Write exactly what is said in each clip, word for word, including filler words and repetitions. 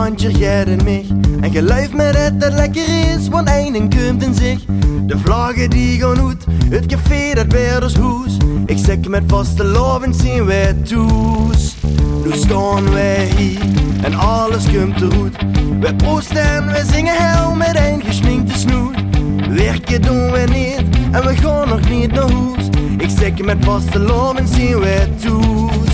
want je redt mij. En je luift met het dat lekker is, want eindelijk komt in zich. De vlaggen die gaan uit, het café dat weer ons hoes. Ik zeg met vaste loven zien wij toes. Nu staan wij hier en alles komt eruit. Wij proosten en wij zingen hel met een geschminkte snoet. Werken doen we niet en we gaan nog niet naar huis. Ik zeg met vaste loven zien wij toes.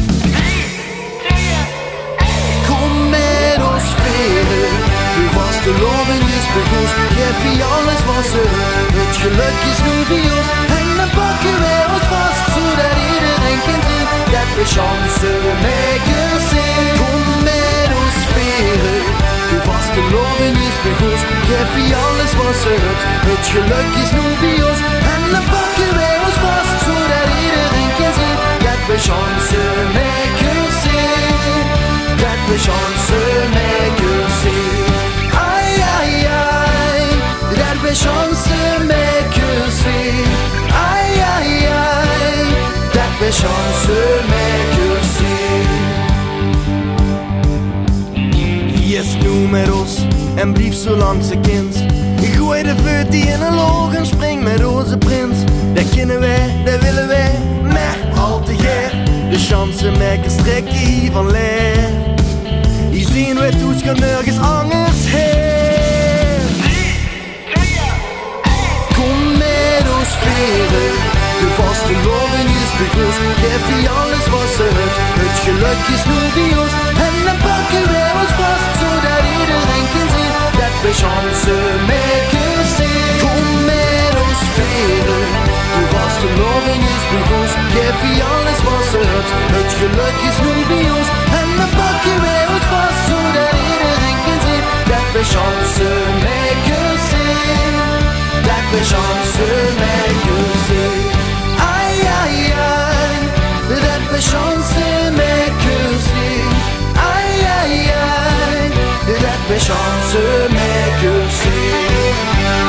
Kom met ons spelen, uw vaste loven is begoed. Geef je alles wat ze doet, het geluk is nu bij ons. En dan pakken wij ons vast, zodat iedereen kan zien dat we chansen maken zijn. Kom met ons spelen, uw vaste loven is begoed. Geef je alles wat ze doet, het geluk is nu bij ons. En dan pakken wij ons vast, zodat iedereen kan zien dat we chansen maken zijn. Dat we chansen maken zijn. Ai, ai, ai, dat we chansen maken zijn. Ai, ai, ai, dat we chansen maken zijn. Wees nu met ons en blijf zo lang ze kind. Gooi de voet die in een loog en spring met onze prins. Dat kennen wij, dat willen wij, maar al te ger. De chansen maken strekken hier van leer. Hier zien we toets kan nergens anders heen. Kom met ons spelen, de vaste loven is begoed. Geef je alles wat ze het, het geluk is nu bij ons. En dan pakken wij ons vast, zodat iedereen kan zien dat we chansen maken zijn. Kom met ons spelen, de vaste loven is begoed. Geef je alles wat ze het, het geluk is nu bij ons. En dan pakken wij ons vast, zodat iedereen kan zien dat we chansen maken zijn. Dat we chansen maken zijn. Ai, ai, ai, dat we chansen maken zijn. Ai, ai, ai, dat we chansen maken zijn.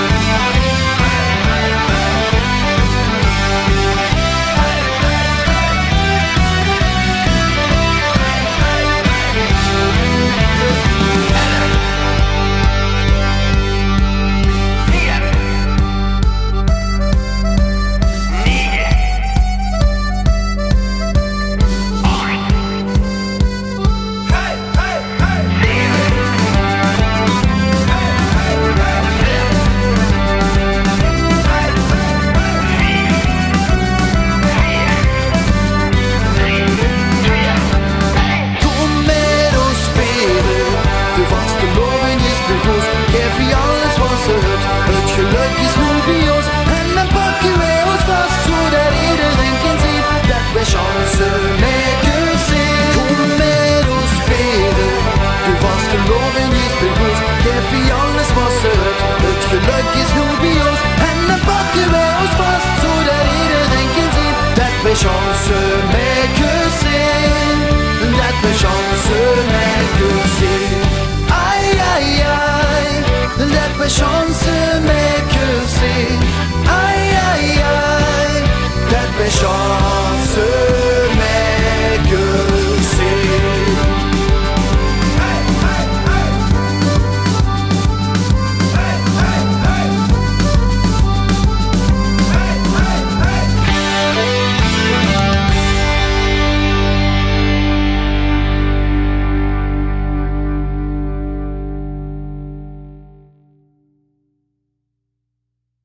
Het geluk is nu bij ons. En dan pakken wij ons vast, zodat iedereen kan zien dat we chansen maken zijn. Kom met ons spelen, de vaste loven is begoed. Geef je alles wat ze het, het geluk is nu bij ons. En dan pakken wij ons vast, zodat iedereen kan zien dat we chansen maken zijn. Dat we chansen maken zijn. Ai, ai, ai, dat we chansen maken.